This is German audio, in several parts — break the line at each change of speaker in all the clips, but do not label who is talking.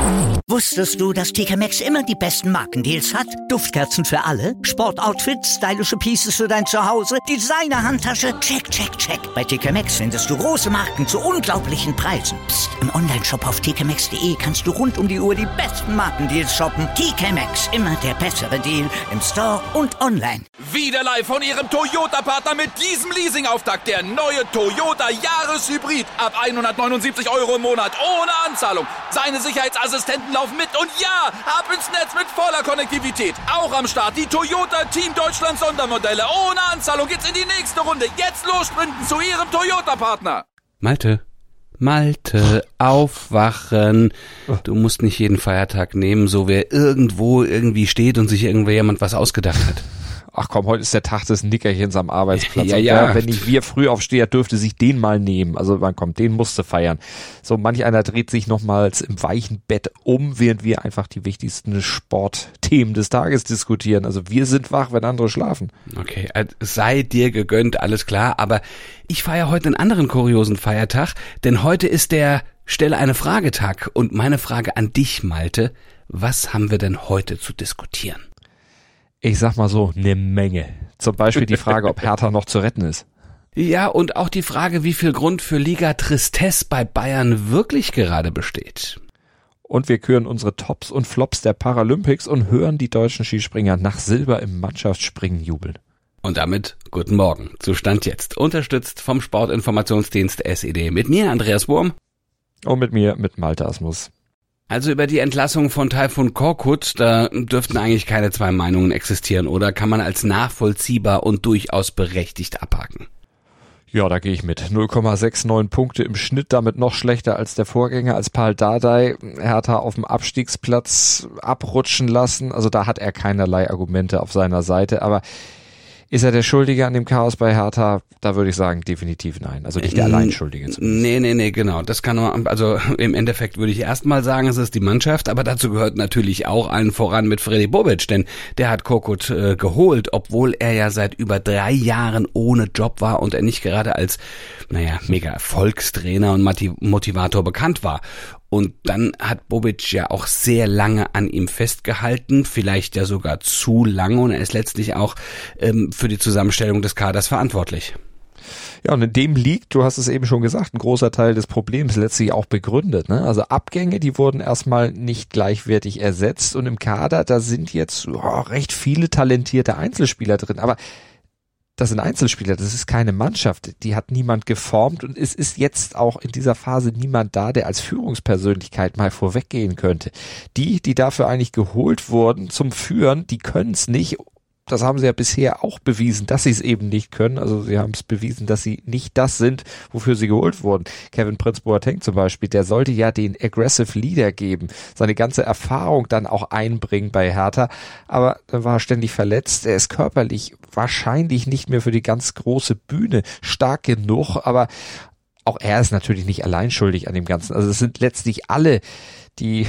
Wusstest du, dass TK Maxx immer die besten Markendeals hat? Duftkerzen für alle, Sportoutfits, stylische Pieces für dein Zuhause, Designer-Handtasche, check, check, check. Bei TK Maxx findest du große Marken zu unglaublichen Preisen. Psst. Im Onlineshop auf tkmaxx.de kannst du rund um die Uhr die besten Markendeals shoppen. TK Maxx, immer der bessere Deal im Store und online.
Wieder live von Ihrem Toyota-Partner mit diesem Leasing-Auftakt. Der neue Toyota Jahreshybrid. Ab 179 € im Monat. Ohne Anzahlung. Seine Sicherheitsassistenten laufen mit. Und ja, ab ins Netz mit voller Konnektivität. Auch am Start die Toyota Team Deutschland Sondermodelle. Ohne Anzahlung geht's in die nächste Runde. Jetzt los sprinten zu Ihrem Toyota-Partner.
Malte, aufwachen. Du musst nicht jeden Feiertag nehmen, so wer irgendwo irgendwie steht und sich jemand was ausgedacht hat.
Ach komm, heute ist der Tag des Nickerchens am Arbeitsplatz.
Ja.
Wenn nicht wir Frühaufsteher, dürfte sich den mal nehmen. Also man kommt, den musste feiern. So manch einer dreht sich nochmals im weichen Bett um, während wir einfach die wichtigsten Sportthemen des Tages diskutieren. Also wir sind wach, wenn andere schlafen.
Okay, sei dir gegönnt, alles klar. Aber ich feiere heute einen anderen kuriosen Feiertag, denn heute ist der Stelle eine Fragetag. Und meine Frage an dich, Malte, was haben wir denn heute zu diskutieren?
Ich sag mal so, eine Menge. Zum Beispiel die Frage, ob Hertha noch zu retten ist.
Ja, und auch die Frage, wie viel Grund für Liga Tristesse bei Bayern wirklich gerade besteht.
Und wir küren unsere Tops und Flops der Paralympics und hören die deutschen Skispringer nach Silber im Mannschaftsspringen jubeln.
Und damit guten Morgen zu Stand jetzt. Unterstützt vom Sportinformationsdienst SED. Mit mir, Andreas Wurm.
Und mit mir, mit Malte Asmus.
Also über die Entlassung von Tayfun Korkut, da dürften eigentlich keine zwei Meinungen existieren, oder kann man als nachvollziehbar und durchaus berechtigt abhaken?
Ja, da gehe ich mit. 0,69 Punkte im Schnitt, damit noch schlechter als der Vorgänger, als Pal Dardai Hertha auf dem Abstiegsplatz abrutschen lassen. Also da hat er keinerlei Argumente auf seiner Seite, aber ist er der Schuldige an dem Chaos bei Hertha? Da würde ich sagen, definitiv nein. Also nicht der Alleinschuldige zumindest.
Nee, genau. Das kann man, also im Endeffekt würde ich erstmal sagen, es ist die Mannschaft, aber dazu gehört natürlich auch allen voran mit Freddy Bobic, denn der hat Korkut geholt, obwohl er ja seit über 3 Jahren ohne Job war und er nicht gerade als, mega Erfolgstrainer und Motivator bekannt war. Und dann hat Bobic ja auch sehr lange an ihm festgehalten, vielleicht ja sogar zu lange, und er ist letztlich auch für die Zusammenstellung des Kaders verantwortlich.
Ja, und in dem liegt, du hast es eben schon gesagt, ein großer Teil des Problems letztlich auch begründet, ne? Also Abgänge, die wurden erstmal nicht gleichwertig ersetzt, und im Kader, da sind jetzt recht viele talentierte Einzelspieler drin, aber das sind Einzelspieler, das ist keine Mannschaft, die hat niemand geformt, und es ist jetzt auch in dieser Phase niemand da, der als Führungspersönlichkeit mal vorweggehen könnte. Die dafür eigentlich geholt wurden zum Führen, die können es nicht. Das haben sie ja bisher auch bewiesen, dass sie es eben nicht können. Also sie haben es bewiesen, dass sie nicht das sind, wofür sie geholt wurden. Kevin Prince Boateng zum Beispiel, der sollte ja den Aggressive Leader geben, seine ganze Erfahrung dann auch einbringen bei Hertha. Aber dann war er ständig verletzt. Er ist körperlich wahrscheinlich nicht mehr für die ganz große Bühne stark genug. Aber auch er ist natürlich nicht allein schuldig an dem Ganzen. Also es sind letztlich alle, die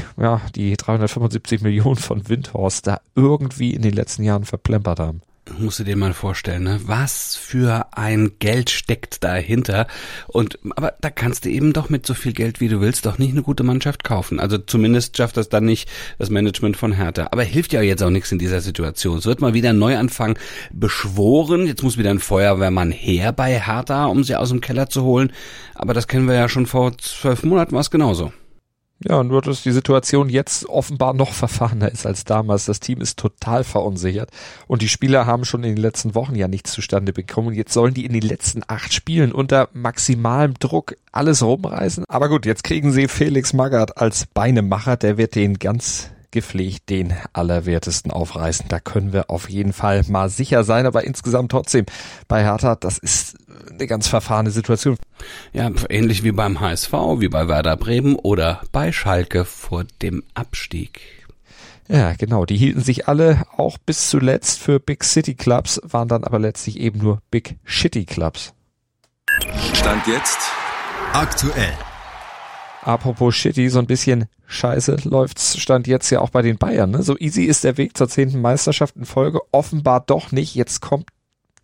375 Millionen von Windhorst da irgendwie in den letzten Jahren verplempert haben.
Musst du dir mal vorstellen, ne? Was für ein Geld steckt dahinter. Aber da kannst du eben doch mit so viel Geld, wie du willst, doch nicht eine gute Mannschaft kaufen. Also zumindest schafft das dann nicht das Management von Hertha. Aber hilft ja jetzt auch nichts in dieser Situation. Es wird mal wieder ein Neuanfang beschworen. Jetzt muss wieder ein Feuerwehrmann her bei Hertha, um sie aus dem Keller zu holen. Aber das kennen wir ja schon vor 12 Monaten, war es genauso.
Ja, nur dass die Situation jetzt offenbar noch verfahrener ist als damals. Das Team ist total verunsichert und die Spieler haben schon in den letzten Wochen ja nichts zustande bekommen. Jetzt sollen die in den letzten 8 Spielen unter maximalem Druck alles rumreißen. Aber gut, jetzt kriegen sie Felix Magath als Beinemacher. Der wird den ganz gepflegt den Allerwertesten aufreißen. Da können wir auf jeden Fall mal sicher sein. Aber insgesamt trotzdem bei Hertha, das ist eine ganz verfahrene Situation.
Ja, ähnlich wie beim HSV, wie bei Werder Bremen oder bei Schalke vor dem Abstieg.
Ja, genau. Die hielten sich alle auch bis zuletzt für Big City Clubs, waren dann aber letztlich eben nur Big Shitty Clubs.
Stand jetzt
aktuell.
Apropos Shitty, so ein bisschen scheiße läuft's Stand jetzt ja auch bei den Bayern, ne? So easy ist der Weg zur 10. Meisterschaft in Folge offenbar doch nicht. Jetzt kommt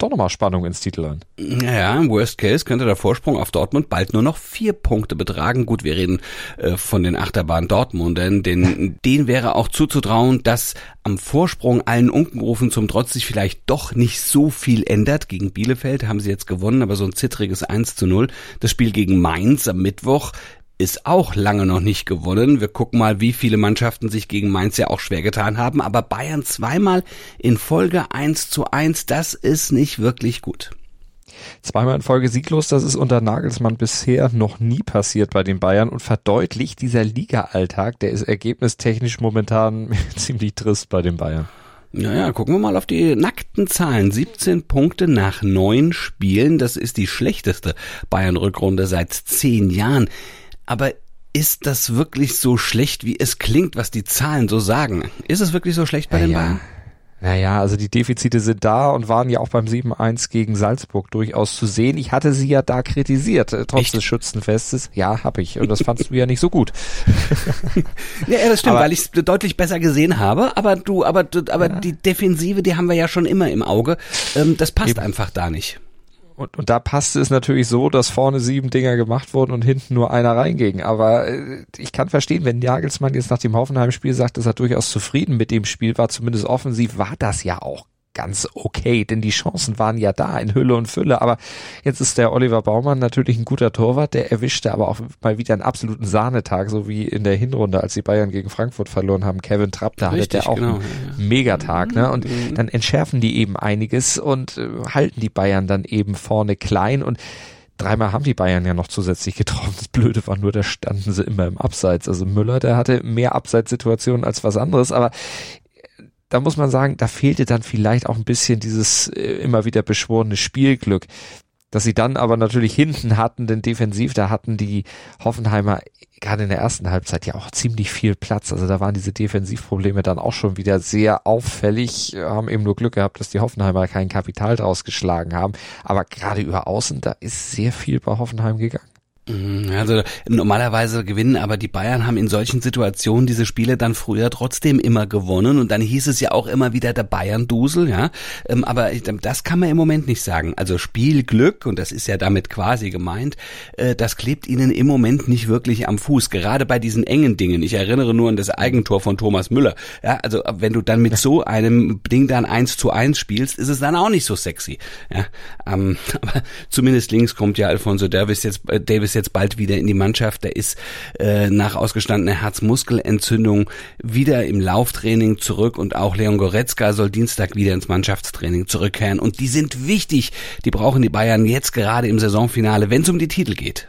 doch nochmal Spannung ins Titelrennen.
Ja, im Worst Case könnte der Vorsprung auf Dortmund bald nur noch 4 Punkte betragen. Gut, wir reden von den Achterbahn Dortmundern, denn denen wäre auch zuzutrauen, dass am Vorsprung allen Unkenrufen zum Trotz sich vielleicht doch nicht so viel ändert. Gegen Bielefeld haben sie jetzt gewonnen, aber so ein zittriges 1:0. Das Spiel gegen Mainz am Mittwoch ist auch lange noch nicht gewonnen. Wir gucken mal, wie viele Mannschaften sich gegen Mainz ja auch schwer getan haben. Aber Bayern zweimal in Folge 1:1, das ist nicht wirklich gut.
Zweimal in Folge sieglos, das ist unter Nagelsmann bisher noch nie passiert bei den Bayern und verdeutlicht dieser Liga-Alltag, der ist ergebnistechnisch momentan ziemlich trist bei den Bayern.
Naja, gucken wir mal auf die nackten Zahlen. 17 Punkte nach 9 Spielen, das ist die schlechteste Bayern-Rückrunde seit 10 Jahren. Aber ist das wirklich so schlecht, wie es klingt, was die Zahlen so sagen? Ist es wirklich so schlecht bei den Bayern?
Naja, also die Defizite sind da und waren ja auch beim 7:1 gegen Salzburg durchaus zu sehen. Ich hatte sie ja da kritisiert, trotz des Schützenfestes. Ja, hab ich. Und das fandst du ja nicht so gut.
Ja, das stimmt, weil ich es deutlich besser gesehen habe. Aber die Defensive, die haben wir ja schon immer im Auge. Das passt einfach da nicht.
Und da passte es natürlich so, dass vorne 7 Dinger gemacht wurden und hinten nur einer reinging. Aber ich kann verstehen, wenn Nagelsmann jetzt nach dem Hoffenheim-Spiel sagt, dass er durchaus zufrieden mit dem Spiel war, zumindest offensiv, war das ja auch ganz okay, denn die Chancen waren ja da in Hülle und Fülle, aber jetzt ist der Oliver Baumann natürlich ein guter Torwart, der erwischte aber auch mal wieder einen absoluten Sahnetag, so wie in der Hinrunde, als die Bayern gegen Frankfurt verloren haben. Kevin Trapp, da hatte der auch einen Megatag, ne? Und dann entschärfen die eben einiges und halten die Bayern dann eben vorne klein und 3-mal haben die Bayern ja noch zusätzlich getroffen. Das Blöde war nur, da standen sie immer im Abseits. Also Müller, der hatte mehr Abseitssituationen als was anderes, aber da muss man sagen, da fehlte dann vielleicht auch ein bisschen dieses immer wieder beschworene Spielglück, dass sie dann aber natürlich hinten hatten, denn defensiv, da hatten die Hoffenheimer gerade in der ersten Halbzeit ja auch ziemlich viel Platz. Also da waren diese Defensivprobleme dann auch schon wieder sehr auffällig, haben eben nur Glück gehabt, dass die Hoffenheimer kein Kapital draus geschlagen haben. Aber gerade über Außen, da ist sehr viel bei Hoffenheim gegangen.
Also normalerweise gewinnen, aber die Bayern haben in solchen Situationen diese Spiele dann früher trotzdem immer gewonnen und dann hieß es ja auch immer wieder der Bayern-Dusel, ja. Aber das kann man im Moment nicht sagen. Also Spielglück, und das ist ja damit quasi gemeint, das klebt ihnen im Moment nicht wirklich am Fuß, gerade bei diesen engen Dingen. Ich erinnere nur an das Eigentor von Thomas Müller. Ja, also wenn du dann mit so einem Ding dann 1:1 spielst, ist es dann auch nicht so sexy. Ja, aber zumindest links kommt ja Alphonso Davies jetzt bald wieder in die Mannschaft. Der ist nach ausgestandener Herzmuskelentzündung wieder im Lauftraining zurück und auch Leon Goretzka soll Dienstag wieder ins Mannschaftstraining zurückkehren. Und die sind wichtig. Die brauchen die Bayern jetzt gerade im Saisonfinale, wenn es um die Titel geht.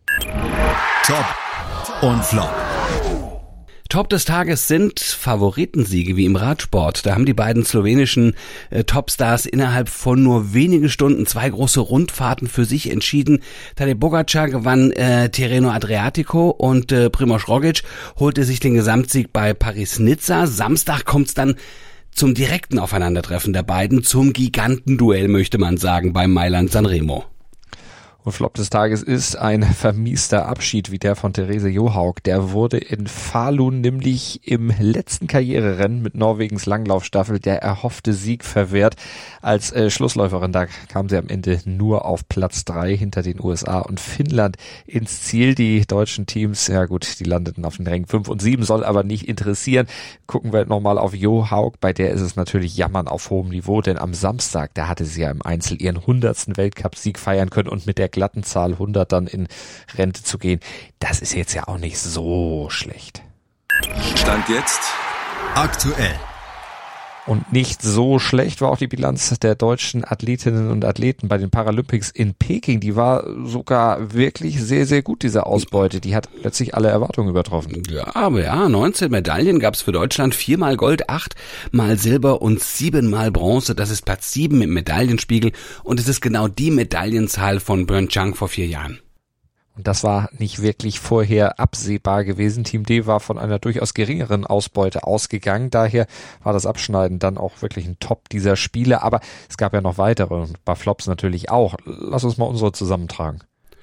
Top und Flop.
Top des Tages sind Favoritensiege wie im Radsport. Da haben die beiden slowenischen Topstars innerhalb von nur wenigen Stunden 2 große Rundfahrten für sich entschieden. Tadej Pogačar gewann Tirreno Adriatico und Primož Roglič holte sich den Gesamtsieg bei Paris-Nizza. Samstag kommt's dann zum direkten Aufeinandertreffen der beiden, zum Gigantenduell, möchte man sagen, beim Mailand-Sanremo.
Und Flop des Tages ist ein vermiester Abschied wie der von Therese Johaug. Der wurde in Falun nämlich im letzten Karriererennen mit Norwegens Langlaufstaffel der erhoffte Sieg verwehrt. Als Schlussläuferin, da kam sie am Ende nur auf Platz 3 hinter den USA und Finnland ins Ziel. Die deutschen Teams, ja gut, die landeten auf den Rängen 5 und 7, soll aber nicht interessieren. Gucken wir nochmal auf Johaug, bei der ist es natürlich Jammern auf hohem Niveau, denn am Samstag, da hatte sie ja im Einzel ihren 100. Weltcup-Sieg feiern können und mit der glatten Zahl 100 dann in Rente zu gehen, das ist jetzt ja auch nicht so schlecht.
Stand jetzt aktuell.
Und nicht so schlecht war auch die Bilanz der deutschen Athletinnen und Athleten bei den Paralympics in Peking. Die war sogar wirklich sehr, sehr gut, diese Ausbeute. Die hat plötzlich alle Erwartungen übertroffen.
Ja, aber 19 Medaillen gab es für Deutschland, 4-mal Gold, 8-mal Silber und 7-mal Bronze. Das ist Platz 7 im Medaillenspiegel und es ist genau die Medaillenzahl von Pyeongchang vor 4 Jahren.
Und das war nicht wirklich vorher absehbar gewesen. Team D war von einer durchaus geringeren Ausbeute ausgegangen. Daher war das Abschneiden dann auch wirklich ein Top dieser Spiele. Aber es gab ja noch weitere und ein paar Flops natürlich auch. Lass uns mal unsere zusammentragen.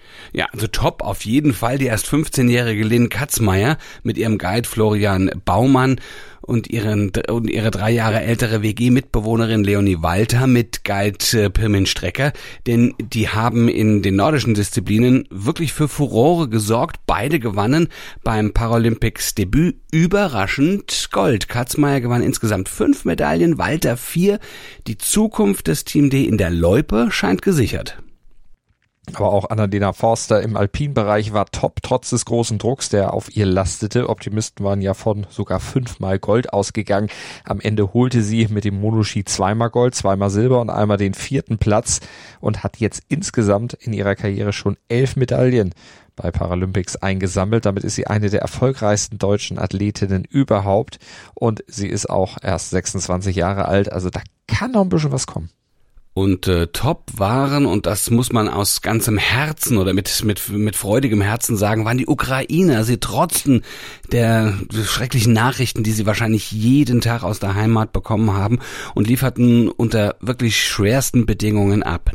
Ja, also top auf jeden Fall die erst 15-jährige Lynn Katzmeier mit ihrem Guide Florian Baumann und ihre 3 Jahre ältere WG-Mitbewohnerin Leonie Walter mit Guide Pirmin Strecker, denn die haben in den nordischen Disziplinen wirklich für Furore gesorgt. Beide gewannen beim Paralympics Debüt überraschend Gold. Katzmeier gewann insgesamt 5 Medaillen, Walter 4. Die Zukunft des Team D in der Loipe scheint gesichert.
Aber auch Annalena Forster im Alpinbereich war top, trotz des großen Drucks, der auf ihr lastete. Optimisten waren ja von sogar 5-mal Gold ausgegangen. Am Ende holte sie mit dem Monoski 2-mal Gold, 2-mal Silber und einmal den 4. Platz und hat jetzt insgesamt in ihrer Karriere schon 11 Medaillen bei Paralympics eingesammelt. Damit ist sie eine der erfolgreichsten deutschen Athletinnen überhaupt und sie ist auch erst 26 Jahre alt, also da kann noch ein bisschen was kommen.
Und top waren, und das muss man aus ganzem Herzen oder mit freudigem Herzen sagen, waren die Ukrainer. Sie trotzten der schrecklichen Nachrichten, die sie wahrscheinlich jeden Tag aus der Heimat bekommen haben und lieferten unter wirklich schwersten Bedingungen ab.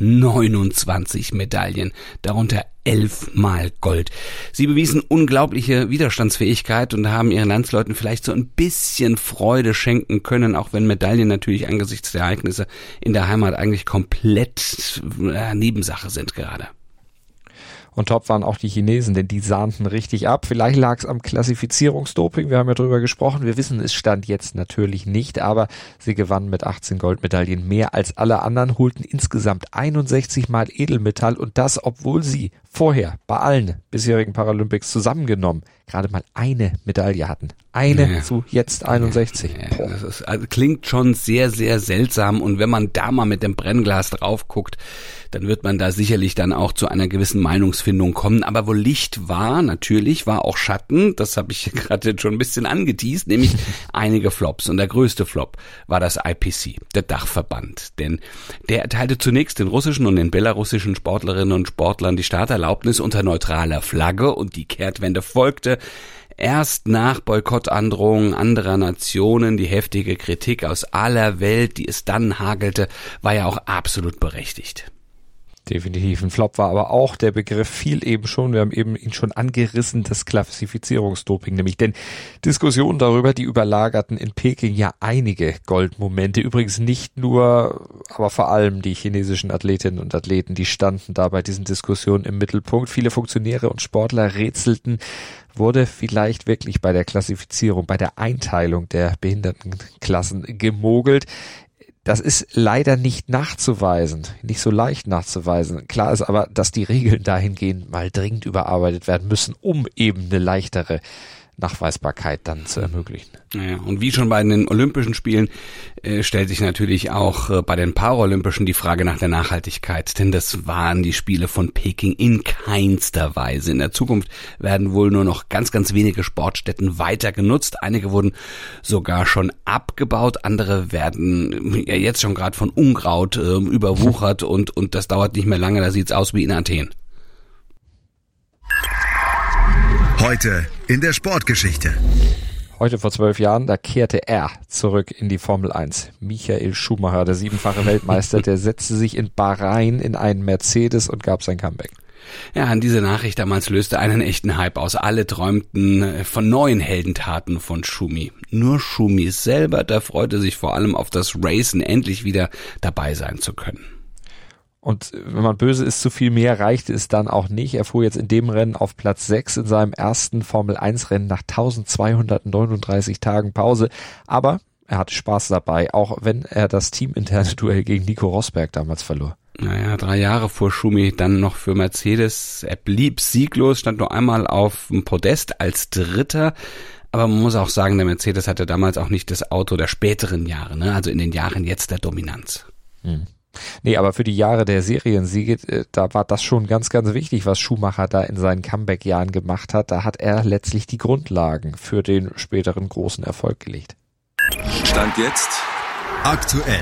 29 Medaillen, darunter 11-mal Gold. Sie bewiesen unglaubliche Widerstandsfähigkeit und haben ihren Landsleuten vielleicht so ein bisschen Freude schenken können, auch wenn Medaillen natürlich angesichts der Ereignisse in der Heimat eigentlich komplett Nebensache sind gerade.
Und top waren auch die Chinesen, denn die sahnten richtig ab. Vielleicht lag es am Klassifizierungsdoping, wir haben ja drüber gesprochen. Wir wissen, es stand jetzt natürlich nicht, aber sie gewannen mit 18 Goldmedaillen mehr als alle anderen, holten insgesamt 61 Mal Edelmetall und das, obwohl sie vorher bei allen bisherigen Paralympics zusammengenommen gerade mal eine Medaille hatten. Eine zu jetzt 61.
Ja, das klingt schon sehr, sehr seltsam und wenn man da mal mit dem Brennglas drauf guckt, dann wird man da sicherlich dann auch zu einer gewissen Meinungsfindung kommen. Aber wo Licht war, natürlich, war auch Schatten. Das habe ich gerade schon ein bisschen angeteast, nämlich einige Flops. Und der größte Flop war das IPC, der Dachverband. Denn der erteilte zunächst den russischen und den belarussischen Sportlerinnen und Sportlern die Starterlaubnis unter neutraler Flagge und die Kehrtwende folgte. Erst nach Boykottandrohungen anderer Nationen, die heftige Kritik aus aller Welt, die es dann hagelte, war ja auch absolut berechtigt.
Definitiv ein Flop war aber auch, der Begriff fiel eben schon, wir haben eben ihn schon angerissen, das Klassifizierungsdoping nämlich, denn Diskussionen darüber, die überlagerten in Peking ja einige Goldmomente, übrigens nicht nur, aber vor allem die chinesischen Athletinnen und Athleten, die standen da bei diesen Diskussionen im Mittelpunkt. Viele Funktionäre und Sportler rätselten, wurde vielleicht wirklich bei der Klassifizierung, bei der Einteilung der Behindertenklassen gemogelt. Das ist leider nicht nachzuweisen, nicht so leicht nachzuweisen. Klar ist aber, dass die Regeln dahingehend mal dringend überarbeitet werden müssen, um eben eine leichtere Nachweisbarkeit dann zu ermöglichen.
Ja, und wie schon bei den Olympischen Spielen stellt sich natürlich auch bei den Paralympischen die Frage nach der Nachhaltigkeit, denn das waren die Spiele von Peking in keinster Weise. In der Zukunft werden wohl nur noch ganz, ganz wenige Sportstätten weiter genutzt. Einige wurden sogar schon abgebaut, andere werden ja jetzt schon gerade von Unkraut überwuchert und das dauert nicht mehr lange, da sieht's aus wie in Athen.
Heute in der Sportgeschichte.
Heute vor 12 Jahren, da kehrte er zurück in die Formel 1. Michael Schumacher, der 7-fache Weltmeister, der setzte sich in Bahrain in einen Mercedes und gab sein Comeback.
Ja, diese Nachricht damals löste einen echten Hype aus. Alle träumten von neuen Heldentaten von Schumi. Nur Schumi selber, der freute sich vor allem auf das Racen, endlich wieder dabei sein zu können.
Und wenn man böse ist, zu viel mehr reichte es dann auch nicht. Er fuhr jetzt in dem Rennen auf Platz 6 in seinem ersten Formel-1-Rennen nach 1239 Tagen Pause. Aber er hatte Spaß dabei, auch wenn er das teaminterne Duell gegen Nico Rosberg damals verlor.
Naja, 3 Jahre fuhr Schumi dann noch für Mercedes. Er blieb sieglos, stand nur einmal auf dem Podest als Dritter. Aber man muss auch sagen, der Mercedes hatte damals auch nicht das Auto der späteren Jahre, ne? Also in den Jahren jetzt der Dominanz.
Nee, aber für die Jahre der Seriensiege, da war das schon ganz, ganz wichtig, was Schumacher da in seinen Comeback-Jahren gemacht hat. Da hat er letztlich die Grundlagen für den späteren großen Erfolg gelegt.
Stand jetzt aktuell.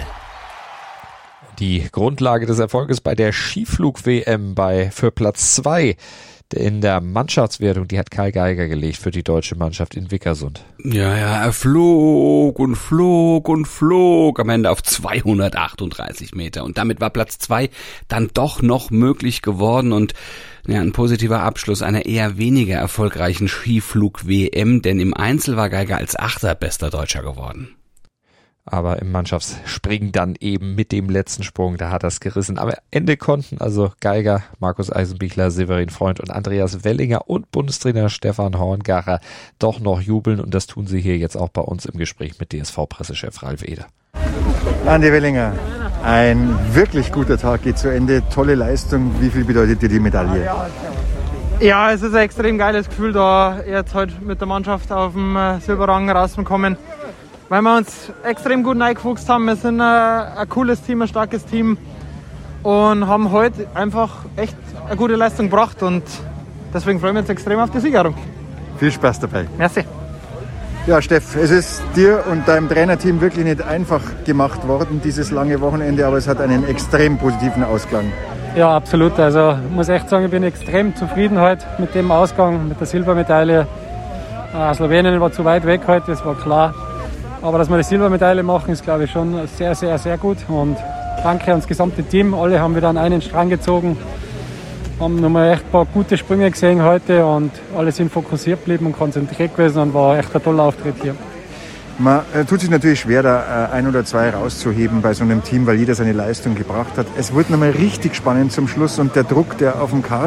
Die Grundlage des Erfolges bei der Skiflug-WM für Platz 2. In der Mannschaftswertung, die hat Karl Geiger gelegt für die deutsche Mannschaft in Vickersund.
Ja, er flog und flog und flog am Ende auf 238 Meter. Und damit war Platz 2 dann doch noch möglich geworden und ja, ein positiver Abschluss einer eher weniger erfolgreichen Skiflug-WM, denn im Einzel war Geiger als 8. bester Deutscher geworden.
Aber im Mannschaftsspringen dann eben mit dem letzten Sprung, da hat er es gerissen. Aber am Ende konnten also Geiger, Markus Eisenbichler, Severin Freund und Andreas Wellinger und Bundestrainer Stefan Horngacher doch noch jubeln. Und das tun sie hier jetzt auch bei uns im Gespräch mit DSV-Pressechef Ralf Eder.
Andi Wellinger, ein wirklich guter Tag geht zu Ende. Tolle Leistung. Wie viel bedeutet dir die Medaille?
Ja, es ist ein extrem geiles Gefühl, da jetzt heute mit der Mannschaft auf dem Silberrang rauszukommen. Weil wir uns extrem gut reingefuchst haben. Wir sind ein cooles Team, ein starkes Team und haben heute einfach echt eine gute Leistung gebracht und deswegen freuen wir uns extrem auf die Siegerung.
Viel Spaß dabei.
Merci.
Ja, Steff, es ist dir und deinem Trainerteam wirklich nicht einfach gemacht worden, dieses lange Wochenende, aber es hat einen extrem positiven Ausklang.
Ja, absolut. Also ich muss echt sagen, ich bin extrem zufrieden heute mit dem Ausgang, mit der Silbermedaille. Slowenien war zu weit weg heute, das war klar. Aber dass wir die Silbermedaille machen, ist, glaube ich, schon sehr, sehr, sehr gut. Und danke ans gesamte Team. Alle haben wieder an einen Strang gezogen. Haben nochmal echt ein paar gute Sprünge gesehen heute und alle sind fokussiert geblieben und konzentriert gewesen und war echt ein toller Auftritt hier.
Man tut sich natürlich schwer, da ein oder zwei rauszuheben bei so einem Team, weil jeder seine Leistung gebracht hat. Es wurde nochmal richtig spannend zum Schluss und der Druck, der auf dem Karl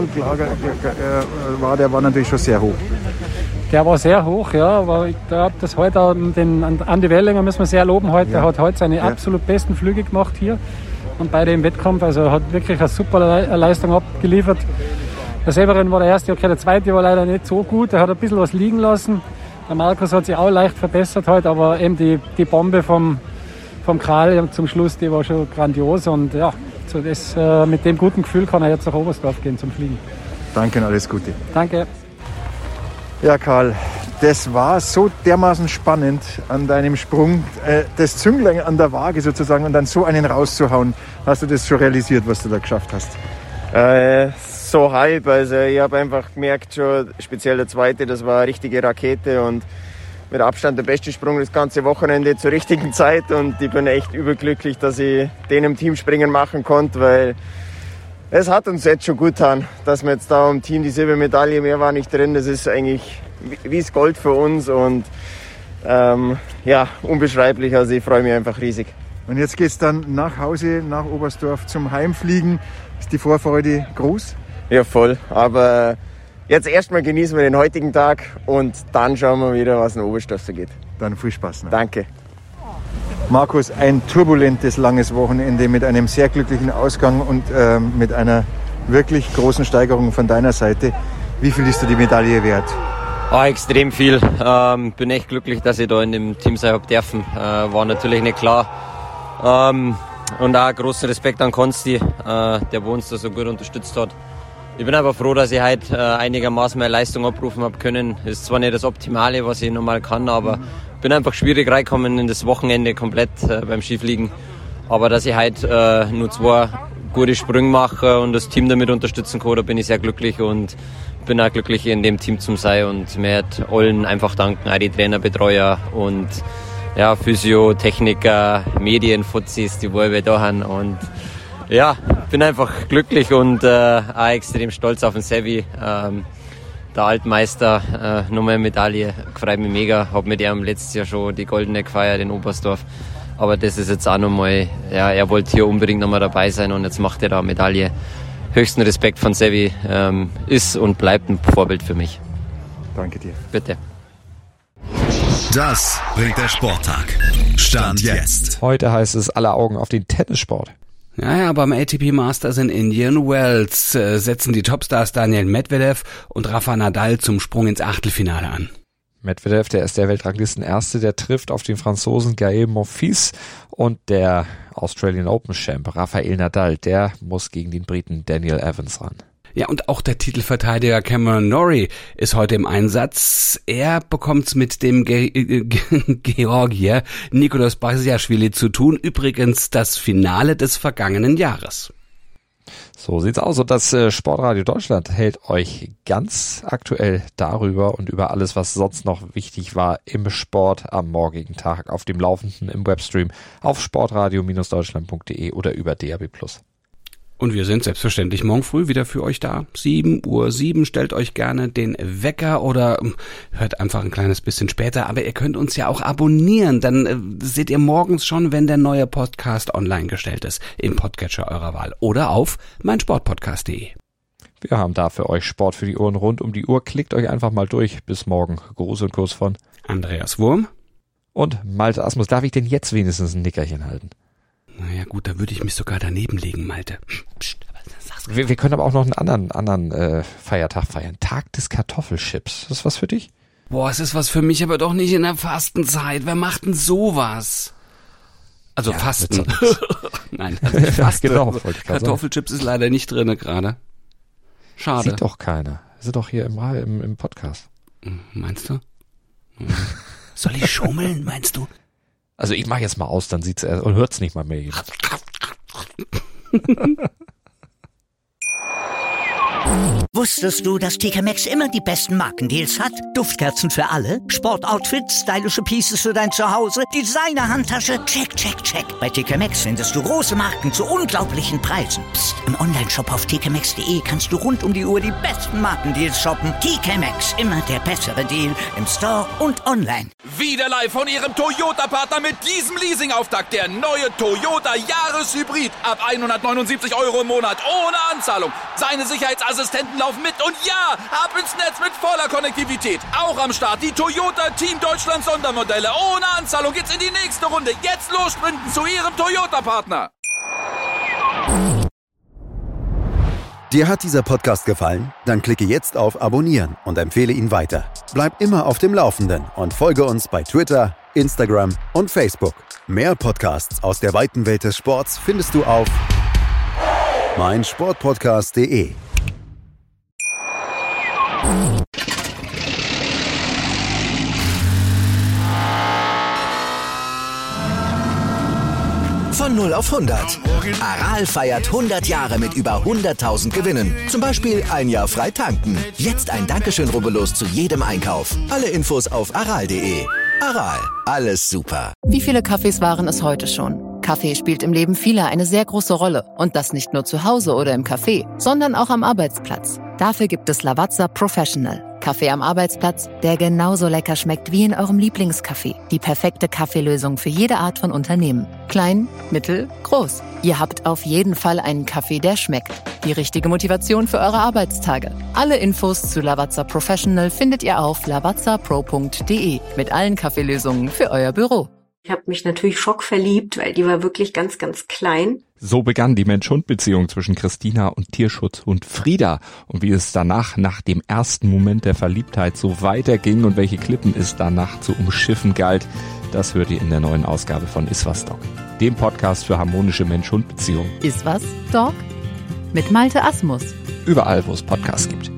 war, der war natürlich schon sehr hoch.
Der war sehr hoch, ja, aber ich glaube, dass heute auch den Andi Wellinger müssen wir sehr loben heute. Ja. Er hat heute seine absolut besten Flüge gemacht hier und beide im Wettkampf. Also er hat wirklich eine super Leistung abgeliefert. Der Severin war der Erste, okay, der Zweite war leider nicht so gut. Er hat ein bisschen was liegen lassen. Der Markus hat sich auch leicht verbessert heute, aber eben die Bombe vom Karl zum Schluss, die war schon grandios. Und ja, so das, mit dem guten Gefühl kann er jetzt nach Oberstdorf gehen zum Fliegen.
Danke und alles Gute.
Danke.
Ja, Karl, das war so dermaßen spannend an deinem Sprung, das Zünglein an der Waage sozusagen und dann so einen rauszuhauen. Hast du das schon realisiert, was du da geschafft hast?
So halb, also ich habe einfach gemerkt, schon speziell der Zweite, das war eine richtige Rakete und mit Abstand der beste Sprung das ganze Wochenende zur richtigen Zeit und ich bin echt überglücklich, dass ich den im Teamspringen machen konnte, weil es hat uns jetzt schon gut getan, dass wir jetzt da im Team die Silbermedaille, mehr war nicht drin, das ist eigentlich wie das Gold für uns und ja, unbeschreiblich, also ich freue mich einfach riesig.
Und jetzt geht's dann nach Hause, nach Oberstdorf zum Heimfliegen. Ist die Vorfreude groß?
Ja, voll, aber jetzt erstmal genießen wir den heutigen Tag und dann schauen wir wieder, was in Oberstdorf so geht.
Dann viel Spaß. Ne?
Danke.
Markus, ein turbulentes, langes Wochenende mit einem sehr glücklichen Ausgang und mit einer wirklich großen Steigerung von deiner Seite. Wie viel ist dir die Medaille wert?
Extrem viel. Bin echt glücklich, dass ich da in dem Team sein habe dürfen. War natürlich nicht klar. Und auch großen Respekt an Konsti, der uns da so gut unterstützt hat. Ich bin aber froh, dass ich heute einigermaßen mehr Leistung abrufen habe können. Ist zwar nicht das Optimale, was ich normal kann, aber bin einfach schwierig reingekommen in das Wochenende komplett beim Skifliegen. Aber dass ich heute nur 2 gute Sprünge mache und das Team damit unterstützen kann, da bin ich sehr glücklich und bin auch glücklich, in dem Team zu sein. Und mir hat allen einfach danken, auch die Trainer, Betreuer und ja, Physio, Techniker, Medien, Fuzis, die wir da haben. Und ja, bin einfach glücklich und auch extrem stolz auf den Sevi. Der Altmeister, nochmal eine Medaille, freut mich mega. Hab mit ihm letztes Jahr schon die Goldene gefeiert in Oberstdorf. Aber das ist jetzt auch nochmal, ja, er wollte hier unbedingt nochmal dabei sein und jetzt macht er da eine Medaille. Höchsten Respekt von Sevi, ist und bleibt ein Vorbild für mich.
Danke dir.
Bitte.
Das bringt der Sporttag. Stand jetzt.
Heute heißt es alle Augen auf den Tennissport.
Ja, beim ATP Masters in Indian Wells setzen die Topstars Daniil Medvedev und Rafa Nadal zum Sprung ins Achtelfinale an.
Medvedev, der ist der Weltranglisten-Erste, der trifft auf den Franzosen Gaël Monfils und der Australian Open Champ Rafael Nadal, der muss gegen den Briten Daniel Evans ran.
Ja, und auch der Titelverteidiger Cameron Norrie ist heute im Einsatz. Er bekommt's mit dem Georgier Nicolas Basilashvili zu tun. Übrigens das Finale des vergangenen Jahres.
So sieht's aus. Und das Sportradio Deutschland hält euch ganz aktuell darüber und über alles, was sonst noch wichtig war im Sport am morgigen Tag auf dem Laufenden im Webstream auf sportradio-deutschland.de oder über DAB+.
Und wir sind selbstverständlich morgen früh wieder für euch da. 7:07 Uhr. Stellt euch gerne den Wecker oder hört einfach ein kleines bisschen später. Aber ihr könnt uns ja auch abonnieren. Dann seht ihr morgens schon, wenn der neue Podcast online gestellt ist. Im Podcatcher eurer Wahl. Oder auf meinsportpodcast.de.
Wir haben da für euch Sport für die Ohren rund um die Uhr. Klickt euch einfach mal durch. Bis morgen. Gruß und Kuss von
Andreas Wurm
und Malte Asmus. Darf ich denn jetzt wenigstens ein Nickerchen halten?
Naja gut, da würde ich mich sogar daneben legen, Malte. Psst,
wir können aber auch noch einen anderen Feiertag feiern. Tag des Kartoffelchips. Ist das was für dich?
Boah, es ist was für mich, aber doch nicht in der Fastenzeit. Wer macht denn sowas? Also ja, Fasten. Nein, also ich faste.
Genau,
Kartoffelchips ist leider nicht drin gerade. Schade.
Sieht doch keiner. Sind doch hier im Podcast.
Meinst du? Soll ich schummeln, meinst du?
Also ich mach jetzt mal aus, dann sieht's und hört's nicht mal mehr jemand.
Wusstest du, dass TK Maxx immer die besten Markendeals hat? Duftkerzen für alle, Sportoutfits, stylische Pieces für dein Zuhause, Designer-Handtasche, check, check, check. Bei TK Maxx findest du große Marken zu unglaublichen Preisen. Psst. Im Onlineshop auf tkmaxx.de kannst du rund um die Uhr die besten Markendeals shoppen. TK Maxx, immer der bessere Deal im Store und online.
Wieder live von ihrem Toyota-Partner mit diesem Leasing-Auftakt. Der neue Toyota Jahreshybrid. Ab 179 € im Monat ohne Anzahlung. Seine Sicherheitsassistenten laufen mit und ja, ab ins Netz mit voller Konnektivität. Auch am Start die Toyota Team Deutschland Sondermodelle. Ohne Anzahlung geht's in die nächste Runde. Jetzt los sprinten zu Ihrem Toyota-Partner.
Dir hat dieser Podcast gefallen? Dann klicke jetzt auf Abonnieren und empfehle ihn weiter. Bleib immer auf dem Laufenden und folge uns bei Twitter, Instagram und Facebook. Mehr Podcasts aus der weiten Welt des Sports findest du auf meinsportpodcast.de.
Von 0 auf 100. Aral feiert 100 Jahre mit über 100.000 Gewinnen. Zum Beispiel ein Jahr frei tanken. Jetzt ein Dankeschön, rubbellos zu jedem Einkauf. Alle Infos auf aral.de. Aral, alles super.
Wie viele Kaffees waren es heute schon? Kaffee spielt im Leben vieler eine sehr große Rolle. Und das nicht nur zu Hause oder im Café, sondern auch am Arbeitsplatz. Dafür gibt es Lavazza Professional. Kaffee am Arbeitsplatz, der genauso lecker schmeckt wie in eurem Lieblingscafé. Die perfekte Kaffeelösung für jede Art von Unternehmen. Klein, mittel, groß. Ihr habt auf jeden Fall einen Kaffee, der schmeckt. Die richtige Motivation für eure Arbeitstage. Alle Infos zu Lavazza Professional findet ihr auf lavazzapro.de mit allen Kaffeelösungen für euer Büro.
Ich habe mich natürlich schockverliebt, weil die war wirklich ganz, ganz klein.
So begann die Mensch-Hund-Beziehung zwischen Christina und Tierschutzhund Frieda. Und wie es danach, nach dem ersten Moment der Verliebtheit, so weiterging und welche Klippen es danach zu umschiffen galt, das hört ihr in der neuen Ausgabe von Iswas Dog, dem Podcast für harmonische Mensch-Hund-Beziehungen.
Iswas Dog? Mit Malte Asmus.
Überall, wo es Podcasts gibt.